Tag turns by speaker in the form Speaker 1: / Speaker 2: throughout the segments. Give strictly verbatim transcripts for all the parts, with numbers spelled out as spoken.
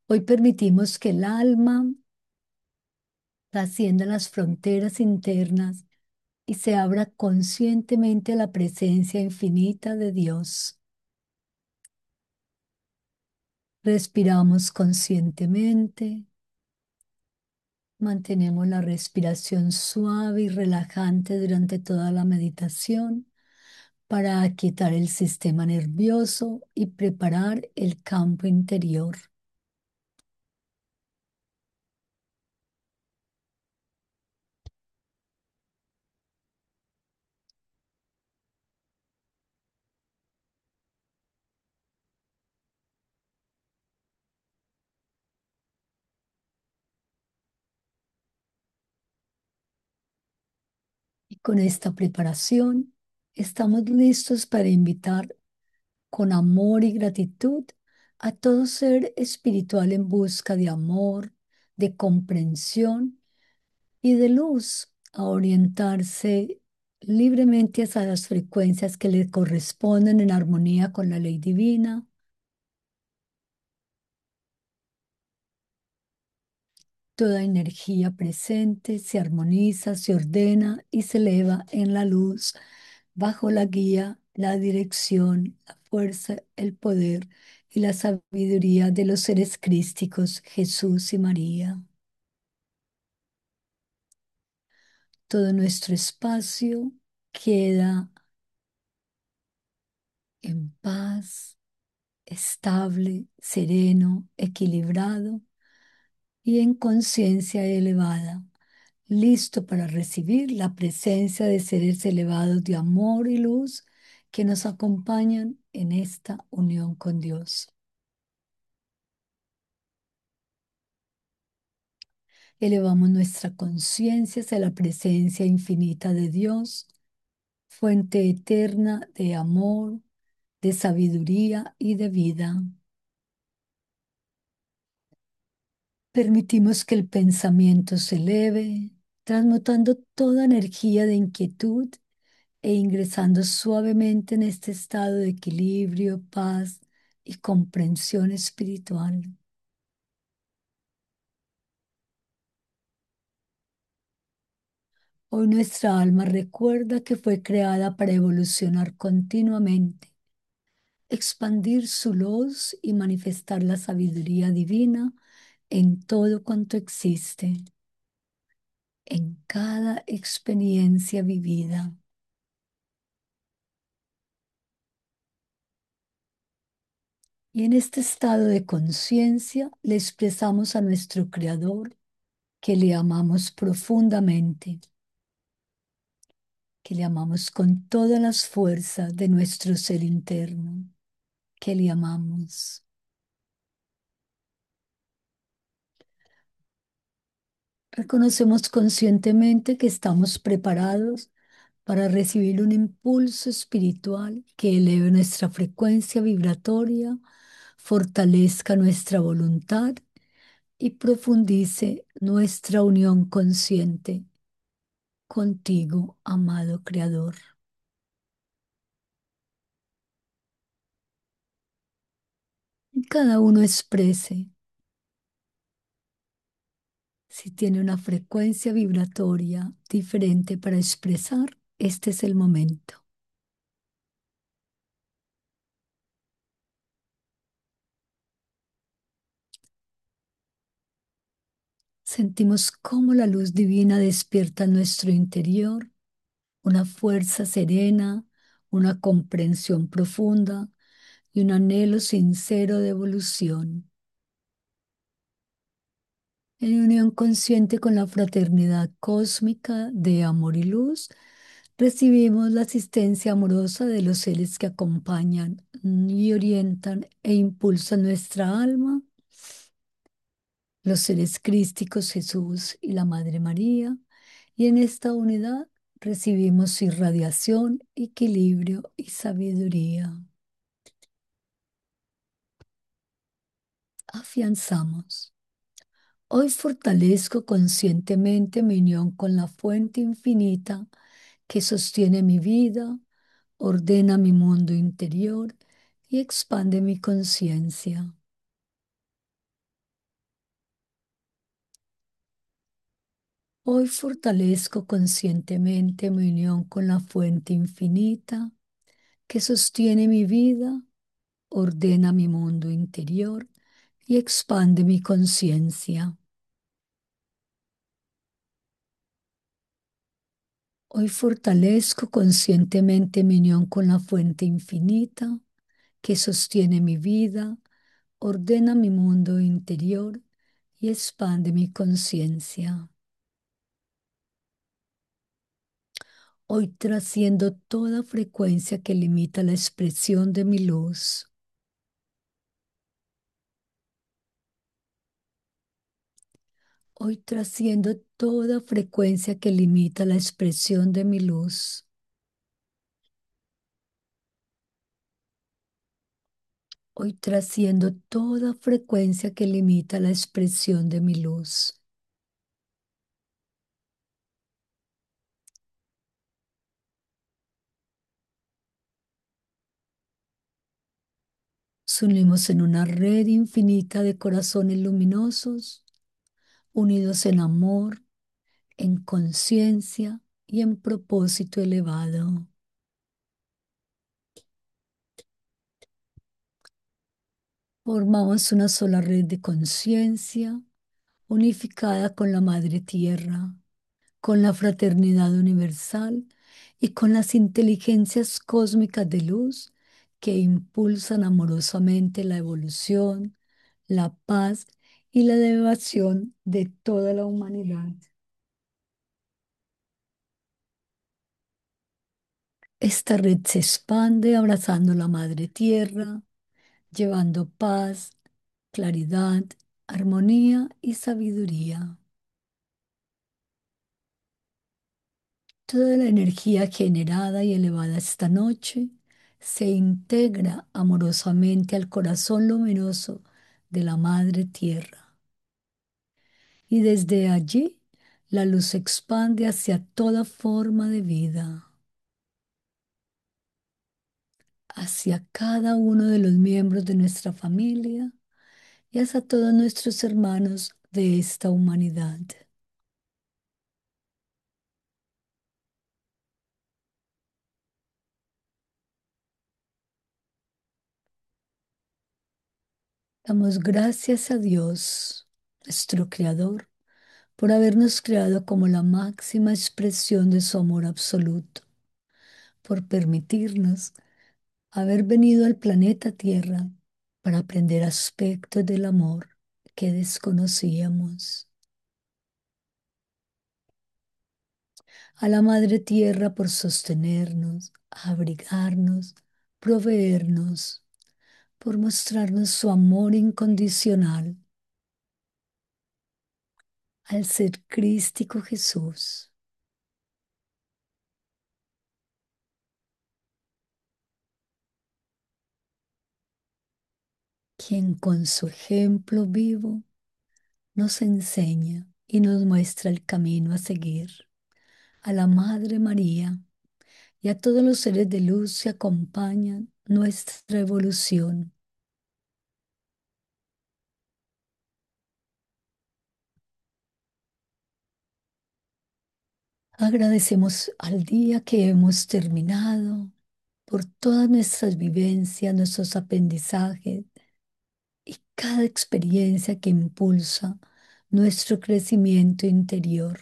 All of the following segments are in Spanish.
Speaker 1: Hoy permitimos que el alma trascienda las fronteras internas y se abra conscientemente a la presencia infinita de Dios. Respiramos conscientemente, mantenemos la respiración suave y relajante durante toda la meditación para aquietar el sistema nervioso y preparar el campo interior. Y con esta preparación estamos listos para invitar con amor y gratitud a todo ser espiritual en busca de amor, de comprensión y de luz a orientarse libremente hacia las frecuencias que le corresponden en armonía con la ley divina. Toda energía presente se armoniza, se ordena y se eleva en la luz bajo la guía, la dirección, la fuerza, el poder y la sabiduría de los seres crísticos Jesús y María. Todo nuestro espacio queda en paz, estable, sereno, equilibrado y en conciencia elevada, listo para recibir la presencia de seres elevados de amor y luz que nos acompañan en esta unión con Dios. Elevamos nuestra conciencia hacia la presencia infinita de Dios, fuente eterna de amor, de sabiduría y de vida. Permitimos que el pensamiento se eleve, transmutando toda energía de inquietud e ingresando suavemente en este estado de equilibrio, paz y comprensión espiritual. Hoy nuestra alma recuerda que fue creada para evolucionar continuamente, expandir su luz y manifestar la sabiduría divina en todo cuanto existe, en cada experiencia vivida. Y en este estado de conciencia le expresamos a nuestro Creador que le amamos profundamente, que le amamos con todas las fuerzas de nuestro ser interno, que le amamos. Reconocemos conscientemente que estamos preparados para recibir un impulso espiritual que eleve nuestra frecuencia vibratoria, fortalezca nuestra voluntad y profundice nuestra unión consciente contigo, amado Creador. Cada uno exprese si tiene una frecuencia vibratoria diferente para expresar, este es el momento. Sentimos cómo la luz divina despierta en nuestro interior una fuerza serena, una comprensión profunda y un anhelo sincero de evolución. En unión consciente con la fraternidad cósmica de amor y luz, recibimos la asistencia amorosa de los seres que acompañan y orientan e impulsan nuestra alma, los seres crísticos Jesús y la Madre María, y en esta unidad recibimos irradiación, equilibrio y sabiduría. Afianzamos. Hoy fortalezco conscientemente mi unión con la fuente infinita que sostiene mi vida, ordena mi mundo interior y expande mi conciencia. Hoy fortalezco conscientemente mi unión con la fuente infinita que sostiene mi vida, ordena mi mundo interior y expande mi conciencia. Hoy fortalezco conscientemente mi unión con la fuente infinita que sostiene mi vida, ordena mi mundo interior y expande mi conciencia. Hoy trasciendo toda frecuencia que limita la expresión de mi luz. Hoy trasciendo toda frecuencia que limita la expresión de mi luz. Hoy trasciendo toda frecuencia que limita la expresión de mi luz. Nos unimos en una red infinita de corazones luminosos, unidos en amor, en conciencia y en propósito elevado. Formamos una sola red de conciencia unificada con la Madre Tierra, con la fraternidad universal y con las inteligencias cósmicas de luz que impulsan amorosamente la evolución, la paz y la elevación de toda la humanidad. Esta red se expande abrazando la Madre Tierra, llevando paz, claridad, armonía y sabiduría. Toda la energía generada y elevada esta noche se integra amorosamente al corazón luminoso de la Madre Tierra. Y desde allí la luz se expande hacia toda forma de vida, hacia cada uno de los miembros de nuestra familia y hacia todos nuestros hermanos de esta humanidad. Damos gracias a Dios, nuestro Creador, por habernos creado como la máxima expresión de su amor absoluto, por permitirnos haber venido al planeta Tierra para aprender aspectos del amor que desconocíamos. A la Madre Tierra por sostenernos, abrigarnos, proveernos, por mostrarnos su amor incondicional al ser crístico Jesús, quien con su ejemplo vivo nos enseña y nos muestra el camino a seguir. A la Madre María y a todos los seres de luz que acompañan nuestra evolución. Agradecemos al día que hemos terminado por todas nuestras vivencias, nuestros aprendizajes y cada experiencia que impulsa nuestro crecimiento interior.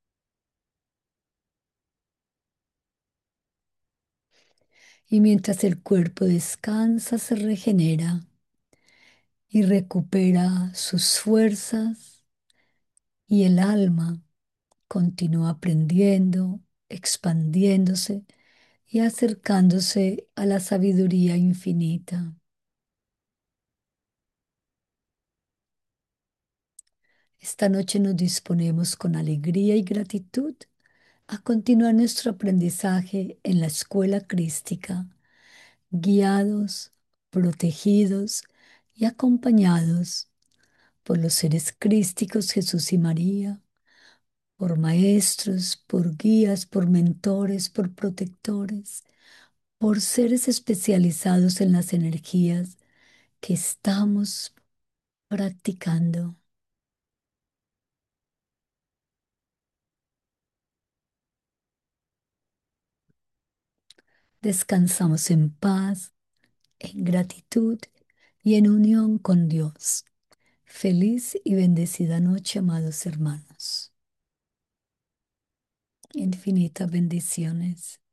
Speaker 1: Y mientras el cuerpo descansa, se regenera y recupera sus fuerzas y el alma continúa aprendiendo, expandiéndose y acercándose a la sabiduría infinita. Esta noche nos disponemos con alegría y gratitud a continuar nuestro aprendizaje en la escuela crística, guiados, protegidos y acompañados por los seres crísticos Jesús y María, por maestros, por guías, por mentores, por protectores, por seres especializados en las energías que estamos practicando. Descansamos en paz, en gratitud y en unión con Dios. Feliz y bendecida noche, amados hermanos. Infinitas bendiciones.